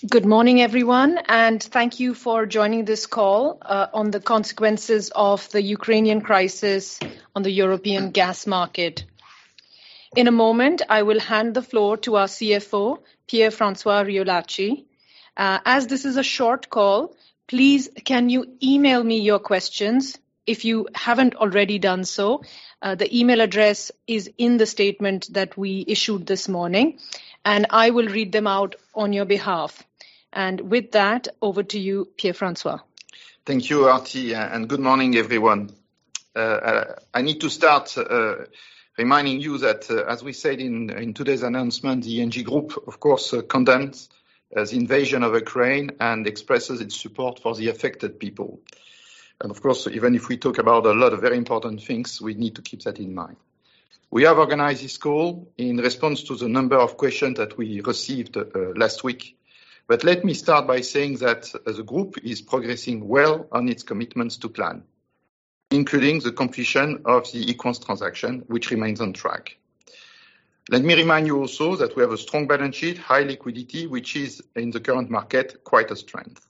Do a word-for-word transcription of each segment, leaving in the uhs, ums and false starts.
Good morning, everyone, and thank you for joining this call uh, on the consequences of the Ukrainian crisis on the European gas market. In a moment, I will hand the floor to our C F O, Pierre-François Riolacci. Uh, as this is a short call, please can you email me your questions if you haven't already done so. Uh, the email address is in the statement that we issued this morning, and I will read them out on your behalf. And with that, over to you, Pierre-François. Thank you, Arti, and good morning, everyone. Uh, I need to start uh, reminding you that, uh, as we said in, in today's announcement, the E N G Group, of course, uh, condemns uh, the invasion of Ukraine and expresses its support for the affected people. And of course, even if we talk about a lot of very important things, we need to keep that in mind. We have organized this call in response to the number of questions that we received uh, last week. But let me start by saying that the group is progressing well on its commitments to plan, including the completion of the Equans transaction, which remains on track. Let me remind you also that we have a strong balance sheet, high liquidity, which is in the current market quite a strength.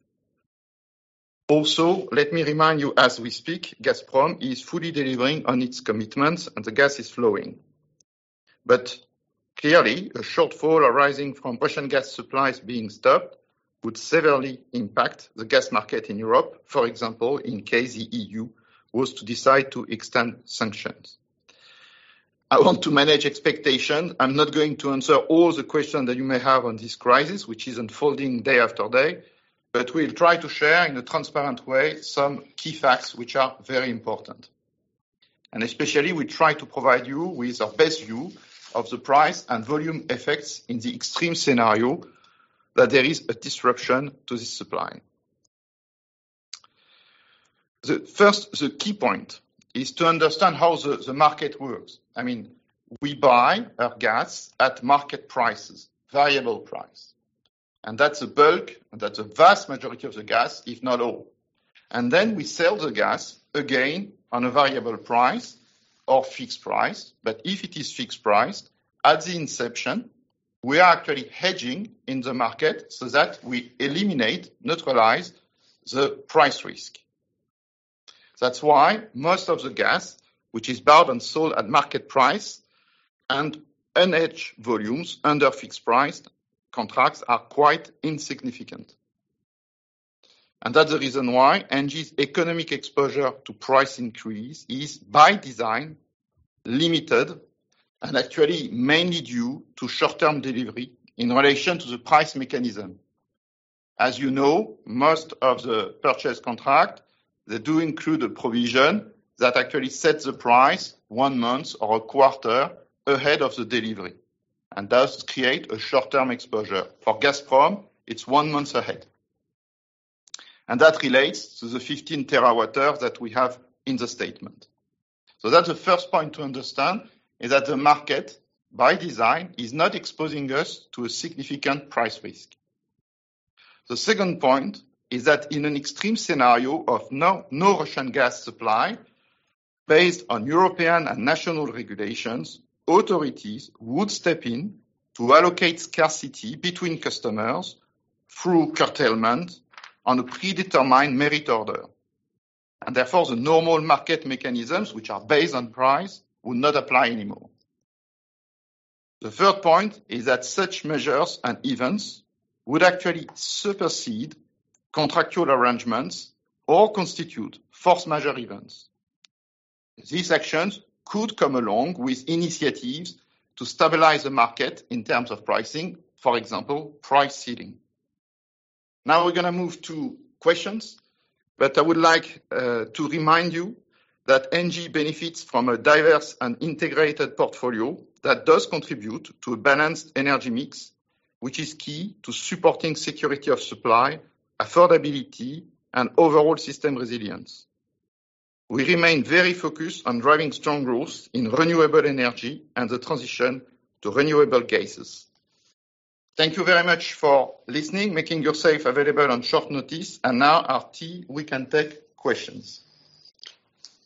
Also, let me remind you, as we speak, Gazprom is fully delivering on its commitments and the gas is flowing. But clearly, a shortfall arising from Russian gas supplies being stopped would severely impact the gas market in Europe, for example, in case the E U was to decide to extend sanctions. I want to manage expectations. I'm not going to answer all the questions that you may have on this crisis, which is unfolding day after day, but we'll try to share in a transparent way some key facts which are very important. And especially, we try to provide you with our best view of the price and volume effects in the extreme scenario that there is a disruption to this supply. The first, the key point is to understand how the, the market works. I mean, we buy our gas at market prices, variable price. And that's the bulk, and that's the vast majority of the gas, if not all. And then we sell the gas again on a variable price or fixed price. But if it is fixed price, at the inception, we are actually hedging in the market so that we eliminate, neutralize the price risk. That's why most of the gas, which is bought and sold at market price, and unhedged volumes under fixed price contracts are quite insignificant. And that's the reason why E N G's economic exposure to price increase is, by design, limited and actually mainly due to short-term delivery in relation to the price mechanism. As you know, most of the purchase contract, they do include a provision that actually sets the price one month or a quarter ahead of the delivery, and thus create a short-term exposure. For Gazprom, it's one month ahead. And that relates to the fifteen terawatt hours that we have in the statement. So that's the first point to understand, is that the market, by design, is not exposing us to a significant price risk. The second point is that in an extreme scenario of no, no Russian gas supply, based on European and national regulations, authorities would step in to allocate scarcity between customers through curtailment on a predetermined merit order. And therefore, the normal market mechanisms, which are based on price, would not apply anymore. The third point is that such measures and events would actually supersede contractual arrangements or constitute force majeure events. These actions could come along with initiatives to stabilize the market in terms of pricing, for example, price ceiling. Now we're going to move to questions, but I would like uh, to remind you that E N G benefits from a diverse and integrated portfolio that does contribute to a balanced energy mix, which is key to supporting security of supply, affordability, and overall system resilience. We remain very focused on driving strong growth in renewable energy and the transition to renewable gases. Thank you very much for listening, making yourself available on short notice. And now, Arti, we can take questions.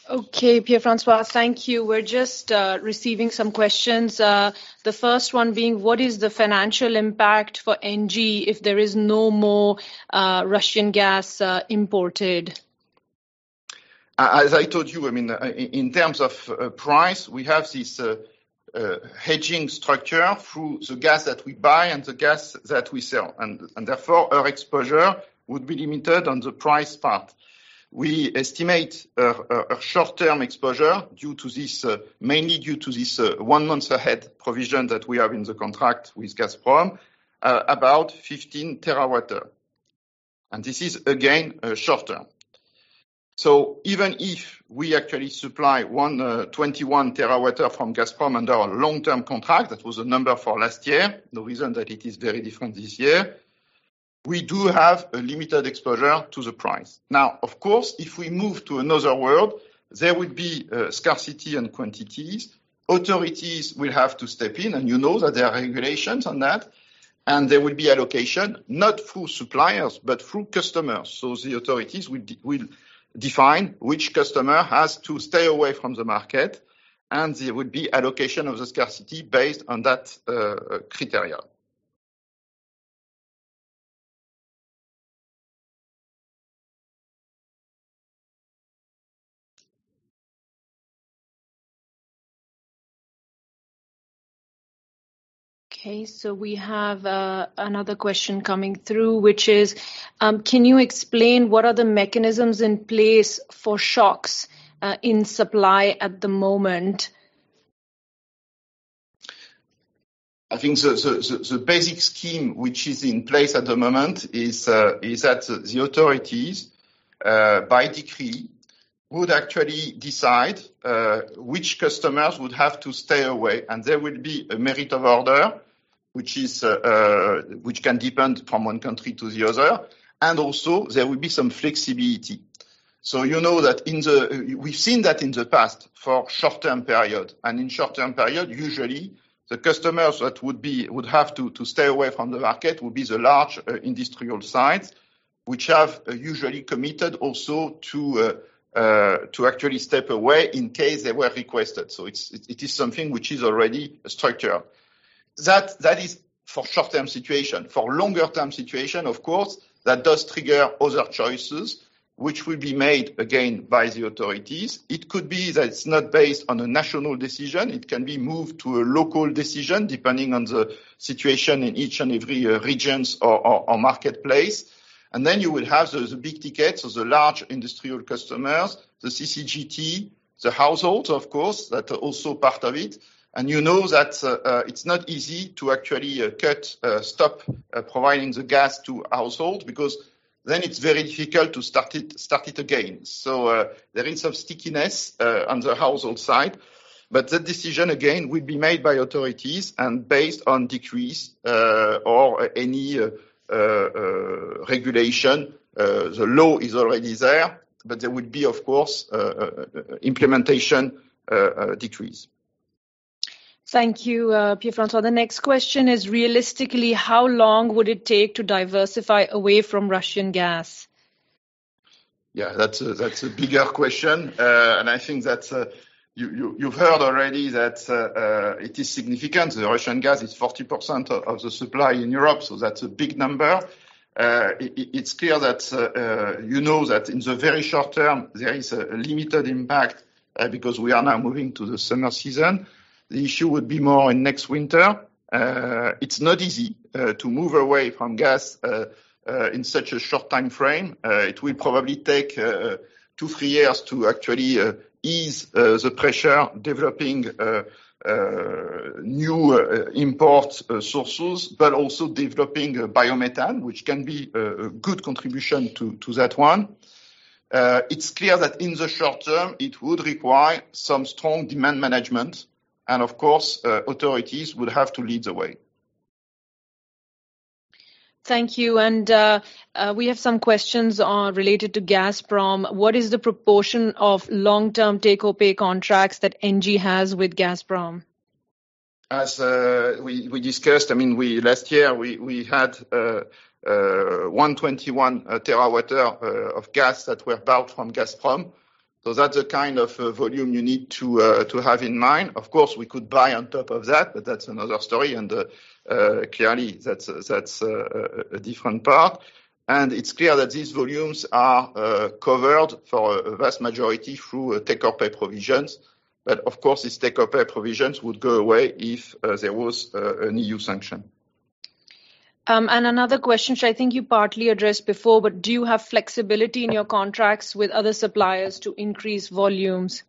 Okay, Pierre-François, thank you. We're just uh, receiving some questions. Uh, the first one being, what is the financial impact for E N G if there is no more uh, Russian gas uh, imported? As I told you, I mean, in terms of uh, price, we have this uh, uh, hedging structure through the gas that we buy and the gas that we sell. And, and therefore, our exposure would be limited on the price part. We estimate a, a short-term exposure due to this, uh, mainly due to this uh, one month ahead provision that we have in the contract with Gazprom, uh, about fifteen terawatt hour. And this is, again, uh, short-term. So even if we actually supply one, uh, twenty-one terawatt hour from Gazprom under a long-term contract, that was the number for last year, no reason that it is very different this year, we do have a limited exposure to the price. Now, of course, if we move to another world, there will be uh, scarcity and quantities. Authorities will have to step in, and you know that there are regulations on that, and there will be allocation, not through suppliers, but through customers. So the authorities will, de- will define which customer has to stay away from the market, and there will be allocation of the scarcity based on that uh, criteria. Okay, so we have uh, another question coming through, which is, um, can you explain what are the mechanisms in place for shocks uh, in supply at the moment? I think the, the, the, the basic scheme which is in place at the moment is, uh, is that the authorities, uh, by decree, would actually decide uh, which customers would have to stay away, and there will be a merit of order, which is uh, uh, which can depend from one country to the other, and also there will be some flexibility. So you know that in the we've seen that in the past for short-term period, and in short-term period, usually the customers that would be would have to to stay away from the market would be the large uh, industrial sites, which have uh, usually committed also to uh, Uh, to actually step away in case they were requested. So it's, it, it is something which is already structured. That, that is for short-term situation. For longer-term situation, of course, that does trigger other choices, which will be made again by the authorities. It could be that it's not based on a national decision. It can be moved to a local decision, depending on the situation in each and every uh, regions or, or, or marketplace. And then you will have the, the big tickets, so the large industrial customers, the C C G T, the households, of course, that are also part of it. And you know that uh, uh, it's not easy to actually uh, cut, uh, stop uh, providing the gas to households, because then it's very difficult to start it, start it again. So uh, there is some stickiness uh, on the household side. But that decision, again, will be made by authorities and based on decrees uh, or any uh, Uh, uh, regulation. Uh, the law is already there, but there will be, of course, uh, uh, implementation uh, uh, decrees. Thank you, uh, Pierre-François. The next question is, realistically, how long would it take to diversify away from Russian gas? Yeah, that's a, that's a bigger question, uh, and I think that uh, you, you, you've heard already that uh, uh, it is significant. The Russian gas is forty percent of, of the supply in Europe, so that's a big number. Uh, it, it's clear that uh, uh, you know that in the very short term there is a limited impact uh, because we are now moving to the summer season. The issue would be more in next winter. Uh, it's not easy uh, to move away from gas uh, uh, in such a short time frame. Uh, it will probably take uh, two, three years to actually uh, ease uh, the pressure, developing uh, uh, new uh, import uh, sources, but also developing uh, biomethane, which can be a, a good contribution to, to that one. Uh, it's clear that in the short term, it would require some strong demand management. And of course, uh, authorities would have to lead the way. Thank you. And uh, uh, we have some questions on, related to Gazprom. What is the proportion of long-term take-or-pay contracts that E N G has with Gazprom? As uh, we, we discussed, I mean, we last year we, we had uh, uh, one hundred twenty-one terawatt hour uh, of gas that were bought from Gazprom. So that's the kind of uh, volume you need to uh, to have in mind. Of course, we could buy on top of that, but that's another story, and uh, uh, clearly that's that's uh, a different part. And it's clear that these volumes are uh, covered for a vast majority through uh, take-or-pay provisions. But of course, these take-or-pay provisions would go away if uh, there was uh, an E U sanction. Um, and another question, which I think you partly addressed before, but do you have flexibility in your contracts with other suppliers to increase volumes?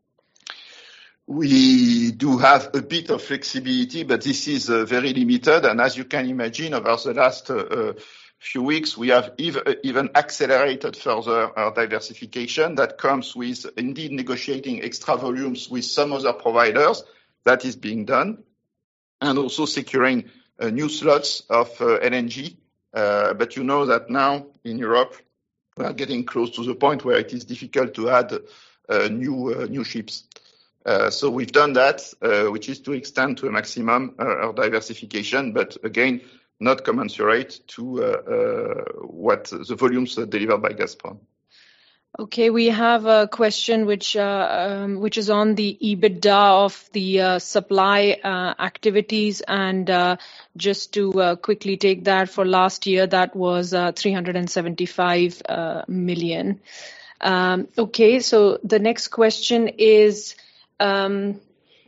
We do have a bit of flexibility, but this is uh, very limited. And as you can imagine, over the last uh, uh, few weeks, we have ev- even accelerated further our diversification. That comes with indeed negotiating extra volumes with some other providers. That is being done. And also securing uh, new slots of uh, L N G. Uh, but you know that now in Europe, we are getting close to the point where it is difficult to add uh, new uh, new ships. Uh, so we've done that, uh, which is to extend to a maximum uh, our diversification, but again, not commensurate to uh, uh, what the volumes delivered by Gazprom. Okay, we have a question which uh, um, which is on the EBITDA of the uh, supply uh, activities, and uh, just to uh, quickly take that, for last year that was uh, three hundred seventy-five uh, million. Um, okay, so the next question is. Um,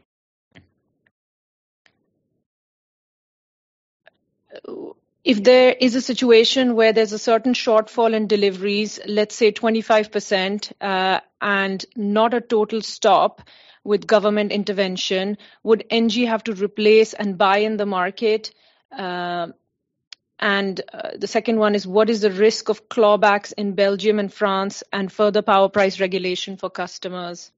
If there is a situation where there's a certain shortfall in deliveries, let's say twenty-five percent, uh, and not a total stop with government intervention, would E N G I have to replace and buy in the market? Uh, and uh, the second one is, what is the risk of clawbacks in Belgium and France and further power price regulation for customers?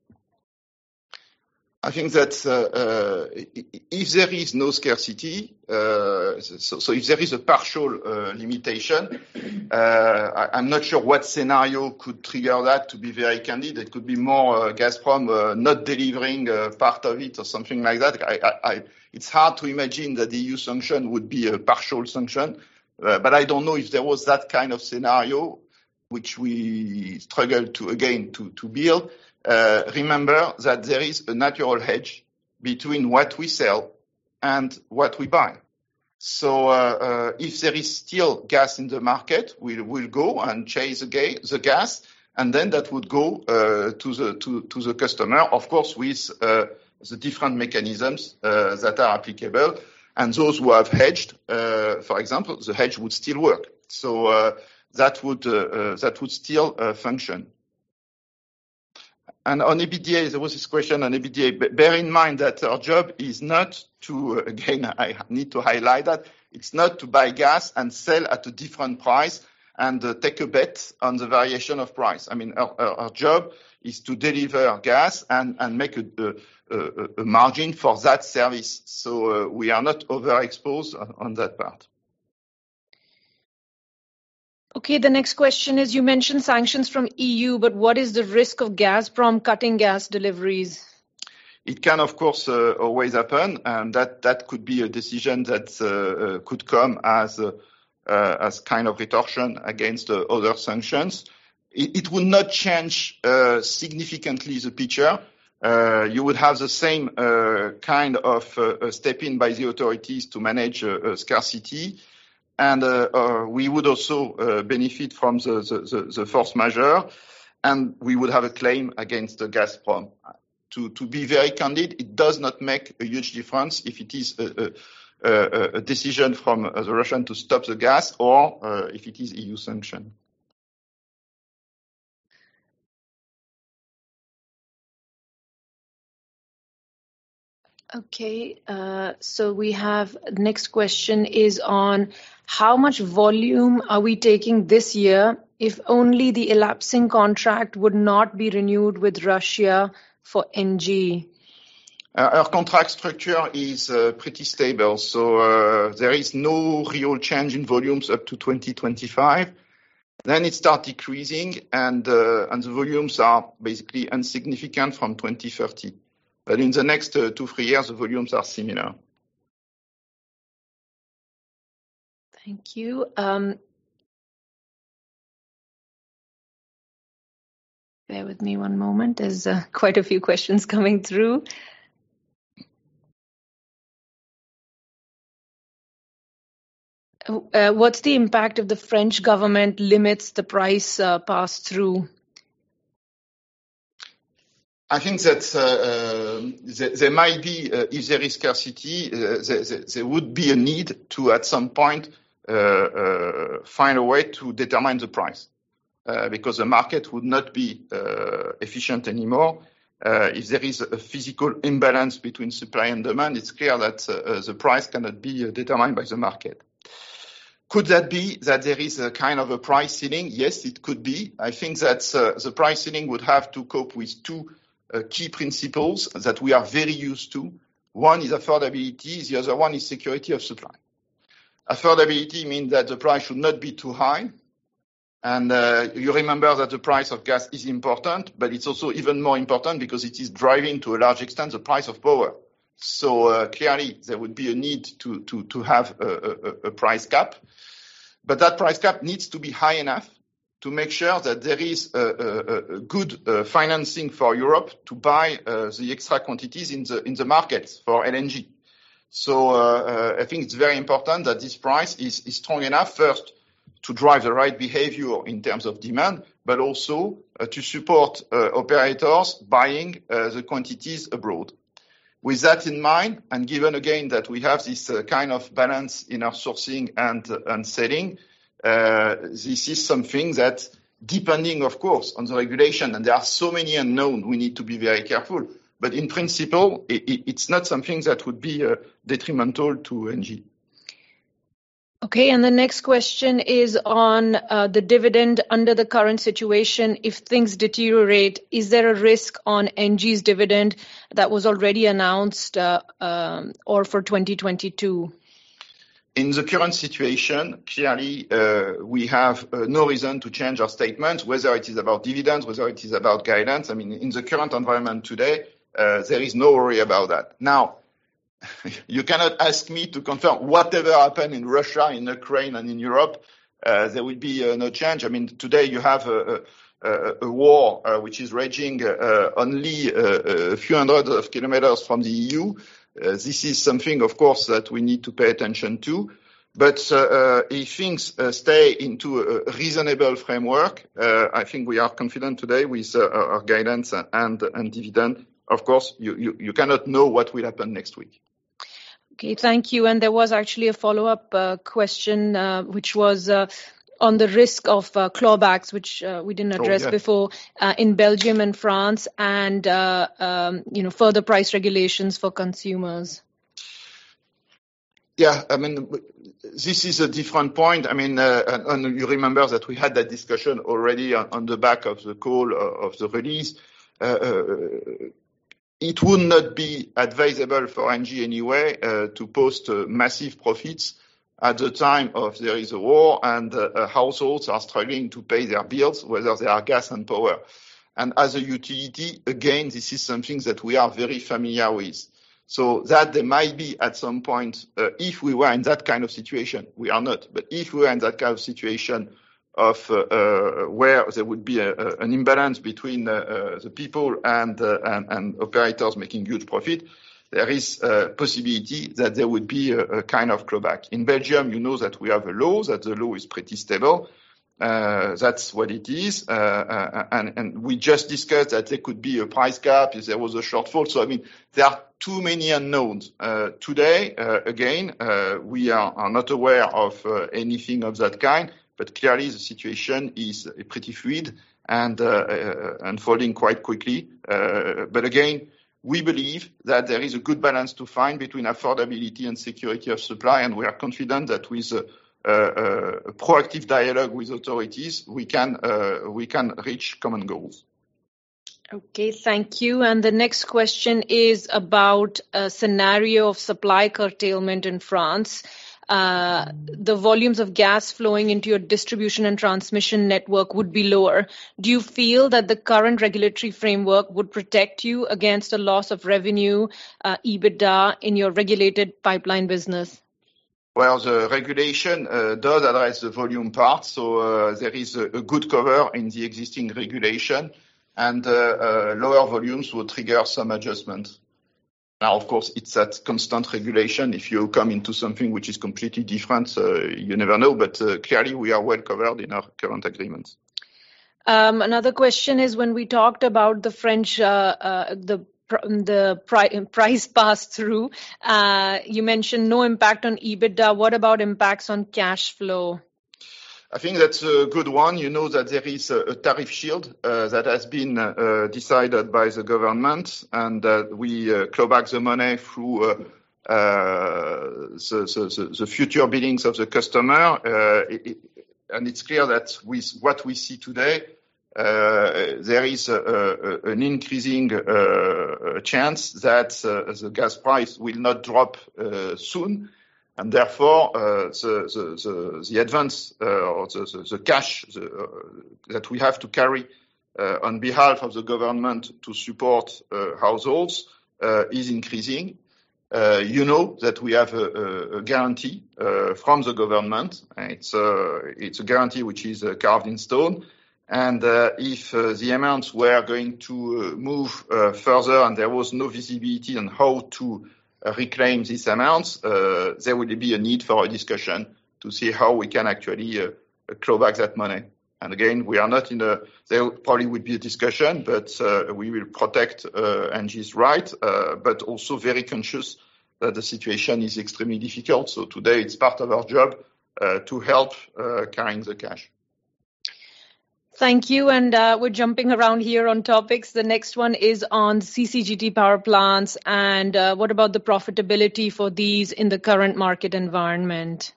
I think that uh, uh, if there is no scarcity, uh, so, so if there is a partial uh, limitation, uh, I, I'm not sure what scenario could trigger that, to be very candid. It could be more uh, Gazprom uh, not delivering uh, part of it or something like that. I, I, I, it's hard to imagine that the E U sanction would be a partial sanction, uh, but I don't know if there was that kind of scenario, which we struggle to, again, to, to build. Uh, remember that there is a natural hedge between what we sell and what we buy. So uh, uh, if there is still gas in the market, we'll, we'll go and chase the, ga- the gas, and then that would go uh, to the to, to the customer, of course, with uh, the different mechanisms uh, that are applicable. And those who have hedged, uh, for example, the hedge would still work. So uh, that would uh, uh, that would still uh, function. And on EBITDA, there was this question on EBITDA. Bear in mind that our job is not to, again, I need to highlight that, it's not to buy gas and sell at a different price and uh, take a bet on the variation of price. I mean, our, our, our job is to deliver gas and, and make a, a, a margin for that service. So uh, we are not overexposed on, on that part. Okay, the next question is, you mentioned sanctions from E U, but what is the risk of Gazprom cutting gas deliveries? It can, of course, uh, always happen, and that, that could be a decision that uh, uh, could come as uh, uh, as kind of retortion against uh, other sanctions. It, it would not change uh, significantly the picture. Uh, you would have the same uh, kind of uh, step in by the authorities to manage uh, uh, scarcity. And uh, uh, we would also uh, benefit from the, the, the force majeure, and we would have a claim against the Gazprom. To, to be very candid, it does not make a huge difference if it is a, a, a decision from uh, the Russian to stop the gas or uh, if it is E U sanction. Okay, uh, so we have, next question is on how much volume are we taking this year if only the elapsing contract would not be renewed with Russia for E N G I? Uh, our contract structure is uh, pretty stable, so uh, there is no real change in volumes up to twenty twenty-five. Then it starts decreasing, and, uh, and the volumes are basically insignificant from twenty thirty. But in the next uh, two, three years, the volumes are similar. Thank you. Um, Bear with me one moment. There's uh, quite a few questions coming through. Uh, what's the impact if the French government limits the price uh, pass-through? I think that uh, uh, there, there might be, uh, if there is scarcity, uh, there, there, there would be a need to, at some point, uh, uh, find a way to determine the price, uh, because the market would not be uh, efficient anymore. Uh, if there is a physical imbalance between supply and demand, it's clear that uh, the price cannot be uh, determined by the market. Could that be that there is a kind of a price ceiling? Yes, it could be. I think that uh, the price ceiling would have to cope with two uh, key principles that we are very used to. One is affordability, the other one is security of supply. Affordability means that the price should not be too high. And uh, you remember that the price of gas is important, but it's also even more important because it is driving to a large extent the price of power. So uh, clearly there would be a need to, to, to have a, a, a price cap. But that price cap needs to be high enough to make sure that there is a, a, a good uh, financing for Europe to buy uh, the extra quantities in the, in the markets for L N G. So uh, uh, I think it's very important that this price is, is strong enough, first, to drive the right behavior in terms of demand, but also uh, to support uh, operators buying uh, the quantities abroad. With that in mind, and given again that we have this uh, kind of balance in our sourcing and, uh, and selling, uh, this is something that, depending, of course, on the regulation, and there are so many unknowns, we need to be very careful. But in principle, it, it, it's not something that would be uh, detrimental to E N G. Okay, and the next question is on uh, the dividend under the current situation. If things deteriorate, is there a risk on E N G's dividend that was already announced uh, um, or for twenty twenty-two? In the current situation, clearly, uh, we have uh, no reason to change our statement, whether it is about dividends, whether it is about guidance. I mean, in the current environment today, uh, there is no worry about that. Now, you cannot ask me to confirm whatever happened in Russia, in Ukraine, and in Europe. Uh, there will be uh, no change. I mean, today you have a, a, a war uh, which is raging uh, only uh, a few hundred of kilometers from the E U. Uh, this is something, of course, that we need to pay attention to. But uh, uh, if things uh, stay into a reasonable framework, uh, I think we are confident today with uh, our guidance and, and dividend. Of course, you, you, you cannot know what will happen next week. Okay, thank you. And there was actually a follow-up uh, question, uh, which was uh, on the risk of uh, clawbacks, which uh, we didn't address oh, yeah. before, uh, in Belgium and France, and uh, um, you know, further price regulations for consumers. Yeah, I mean, this is a different point. I mean, uh, and, and you remember that we had that discussion already on, on the back of the call uh, of the release. Uh, uh, It would not be advisable for E N G anyway uh, to post uh, massive profits at the time of there is a war and uh, uh, households are struggling to pay their bills, whether they are gas and power. And as a utility, again, this is something that we are very familiar with. So that there might be at some point, uh, if we were in that kind of situation, we are not, but if we were in that kind of situation of uh, uh, where there would be a, a, an imbalance between uh, uh, the people and, uh, and and operators making huge profit, there is a possibility that there would be a, a kind of clawback. In Belgium, you know that we have a law, that the law is pretty stable. Uh, that's what it is. Uh, uh, and, and we just discussed that there could be a price cap if there was a shortfall. So, I mean, there are too many unknowns. Uh, today, uh, again, uh, we are, are not aware of uh, anything of that kind. But clearly, the situation is pretty fluid and uh, uh, unfolding quite quickly. Uh, but again, we believe that there is a good balance to find between affordability and security of supply, and we are confident that with a, a, a proactive dialogue with authorities, we can uh, we can reach common goals. Okay, thank you. And the next question is about a scenario of supply curtailment in France. Uh, the volumes of gas flowing into your distribution and transmission network would be lower. Do you feel that the current regulatory framework would protect you against a loss of revenue, uh, EBITDA, in your regulated pipeline business? Well, the regulation uh, does address the volume part, so uh, there is a, a good cover in the existing regulation. and uh, uh, lower volumes will trigger some adjustment. Now, of course, it's that constant regulation. If you come into something which is completely different, uh, you never know, but uh, clearly we are well covered in our current agreements. Um, another question is, when we talked about the French, uh, uh, the the pri- price pass-through, uh, you mentioned no impact on EBITDA. What about impacts on cash flow? I think that's a good one. You know that there is a, a tariff shield uh, that has been uh, decided by the government, and uh, we uh, claw back the money through uh, uh, the, the, the future billings of the customer. Uh, it, and it's clear that with what we see today, uh, there is a, a, an increasing uh, chance that uh, the gas price will not drop uh, soon. And therefore, uh, the, the, the, the advance uh, or the, the, the cash the, uh, that we have to carry uh, on behalf of the government to support uh, households uh, is increasing. Uh, you know that we have a, a, a guarantee uh, from the government. It's a, it's a guarantee which is uh, carved in stone. And uh, if uh, the amounts were going to uh, move uh, further and there was no visibility on how to uh, reclaim these amounts, uh, there will be a need for a discussion to see how we can actually uh, claw back that money. And again, we are not in a, there probably would be a discussion, but uh, we will protect uh, Engie's right, uh, but also very conscious that the situation is extremely difficult. So today it's part of our job uh, to help uh, carrying the cash. Thank you. And uh, we're jumping around here on topics. The next one is on C C G T power plants. And uh, what about the profitability for these in the current market environment?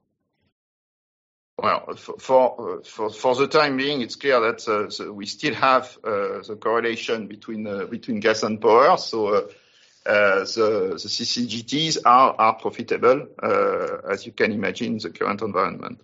Well, for for, for for the time being, it's clear that uh, so we still have uh, the correlation between uh, between gas and power. So uh, uh, the, the C C G Ts are are profitable, uh, as you can imagine, in the current environment.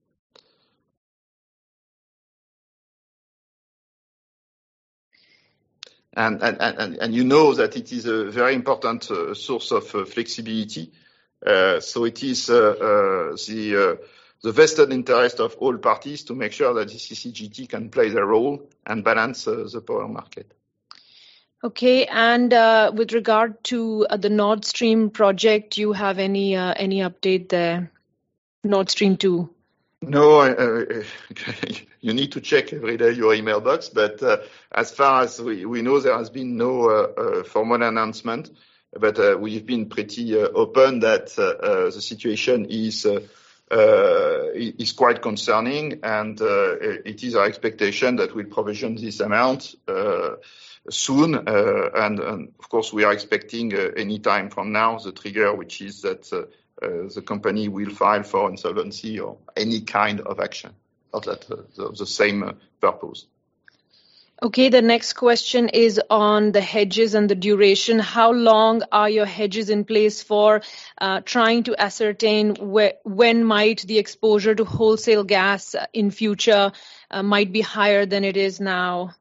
And, and, and, and you know that it is a very important uh, source of uh, flexibility. Uh, so it is uh, uh, the, uh, the vested interest of all parties to make sure that the C C G T can play their role and balance uh, the power market. Okay, and uh, with regard to uh, the Nord Stream project, do you have any uh, any update there? Nord Stream two. No, uh, you need to check every day your email box, but uh, as far as we, we know, there has been no uh, uh, formal announcement, but uh, we've been pretty uh, open that uh, uh, the situation is uh, uh, is quite concerning, and uh, it is our expectation that we'll provision this amount uh, soon, uh, and, and of course we are expecting uh, any time from now the trigger, which is that uh, Uh, the company will file for insolvency or any kind of action of that uh, the, the same uh, purpose. Okay, the next question is on the hedges and the duration. How long are your hedges in place for, uh, trying to ascertain wh- when might the exposure to wholesale gas in future uh, might be higher than it is now?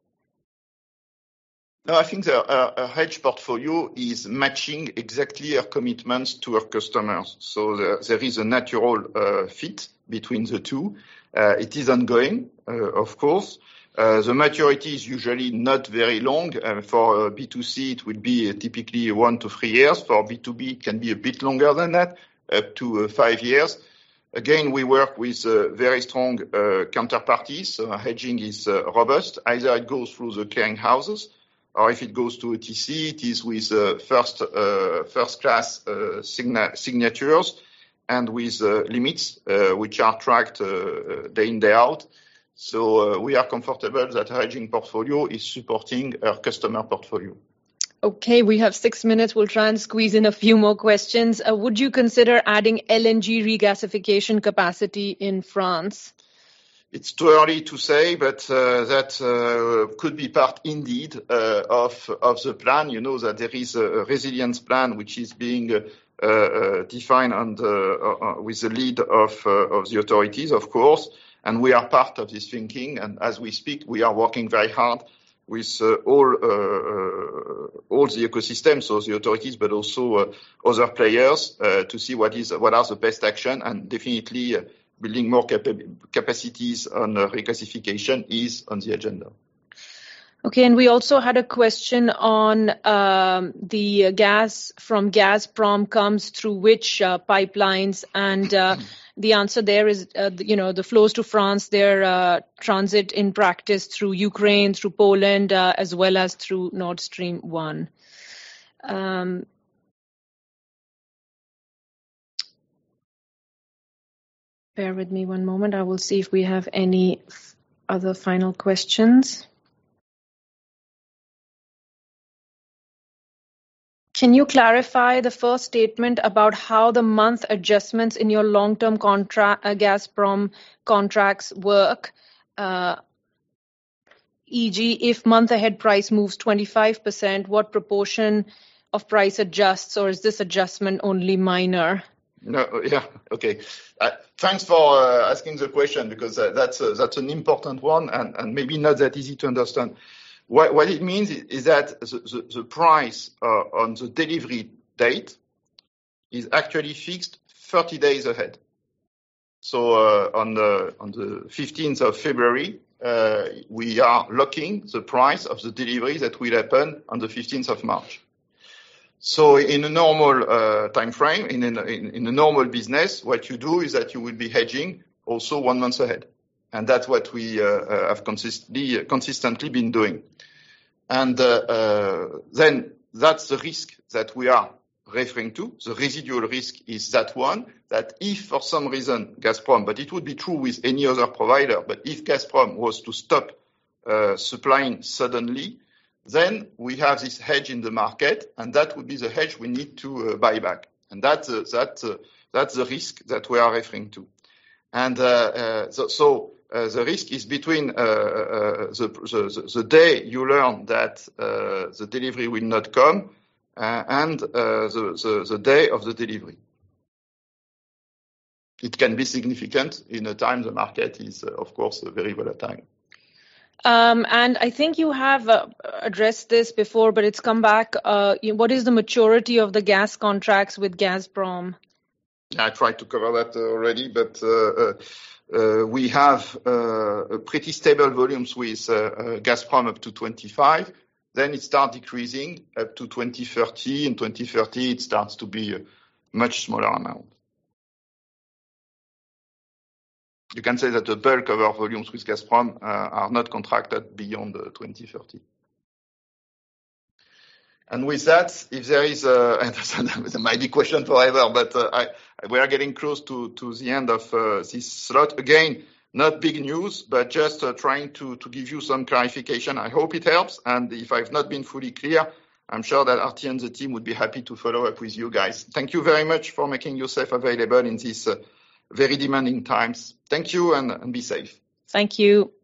No, I think the uh, hedge portfolio is matching exactly our commitments to our customers. So there, there is a natural uh, fit between the two. Uh, it is ongoing, uh, of course. Uh, the maturity is usually not very long. Uh, for uh, B two C, it will be uh, typically one to three years. For B two B, it can be a bit longer than that, up to uh, five years. Again, we work with uh, very strong uh, counterparties. So hedging is uh, robust. Either it goes through the clearing houses, or if it goes to O T C, it is with uh, first uh, first class uh, signa- signatures and with uh, limits uh, which are tracked uh, day in, day out. So uh, we are comfortable that our hedging portfolio is supporting our customer portfolio. Okay, we have six minutes. We'll try and squeeze in a few more questions. Uh, would you consider adding L N G regasification capacity in France? It's too early to say, but uh, that uh, could be part indeed uh, of of the plan. You know that there is a resilience plan which is being uh, uh, defined on the, uh, with the lead of uh, of the authorities, of course, and we are part of this thinking. And as we speak, we are working very hard with uh, all uh, uh, all the ecosystems, so the authorities, but also uh, other players, uh, to see what is what are the best action, and definitely. Uh, Building more capa- capacities on uh, regasification is on the agenda. Okay, and we also had a question on um, the gas from Gazprom comes through which uh, pipelines, and uh, the answer there is, uh, you know, the flows to France, their uh, transit in practice through Ukraine, through Poland, uh, as well as through Nord Stream one. Um, bear with me one moment. I will see if we have any other final questions. Can you clarify the first statement about how the month adjustments in your long-term contract, uh, Gazprom contracts work? Uh, for example, if month-ahead price moves twenty-five percent, what proportion of price adjusts, or is this adjustment only minor? No, yeah, okay. Uh, thanks for uh, asking the question, because uh, that's uh, that's an important one, and, and maybe not that easy to understand. What, what it means is that the, the, the price uh, on the delivery date is actually fixed thirty days ahead. So uh, on the on the fifteenth of February, uh, we are locking the price of the delivery that will happen on the fifteenth of March. So in a normal uh, time frame, in, in, in a normal business, what you do is that you will be hedging also one month ahead. And that's what we uh, have consistently, consistently been doing. And uh, uh, then that's the risk that we are referring to. The residual risk is that one, that if for some reason Gazprom, but it would be true with any other provider, but if Gazprom was to stop uh, supplying suddenly, then we have this hedge in the market, and that would be the hedge we need to uh, buy back. And that, uh, that, uh, that's the risk that we are referring to. And uh, uh, so, so uh, the risk is between uh, uh, the, the, the day you learn that uh, the delivery will not come uh, and uh, the, the, the day of the delivery. It can be significant in a time the market is, uh, of course, uh, very volatile. Um, and I think you have uh, addressed this before, but it's come back. Uh, what is the maturity of the gas contracts with Gazprom? I tried to cover that already, but uh, uh, we have uh, pretty stable volumes with uh, uh, Gazprom up to twenty-five. Then it starts decreasing up to twenty thirty. In twenty thirty, it starts to be a much smaller amount. You can say that the bulk of our volumes with Gazprom uh, are not contracted beyond uh, twenty thirty. And with that, if there is, uh, I understand there might be a question forever, but uh, I, we are getting close to, to the end of uh, this slot. Again, not big news, but just uh, trying to, to give you some clarification. I hope it helps. And if I've not been fully clear, I'm sure that Arti and the team would be happy to follow up with you guys. Thank you very much for making yourself available in these uh, very demanding times. Thank you, and, and be safe. Thank you.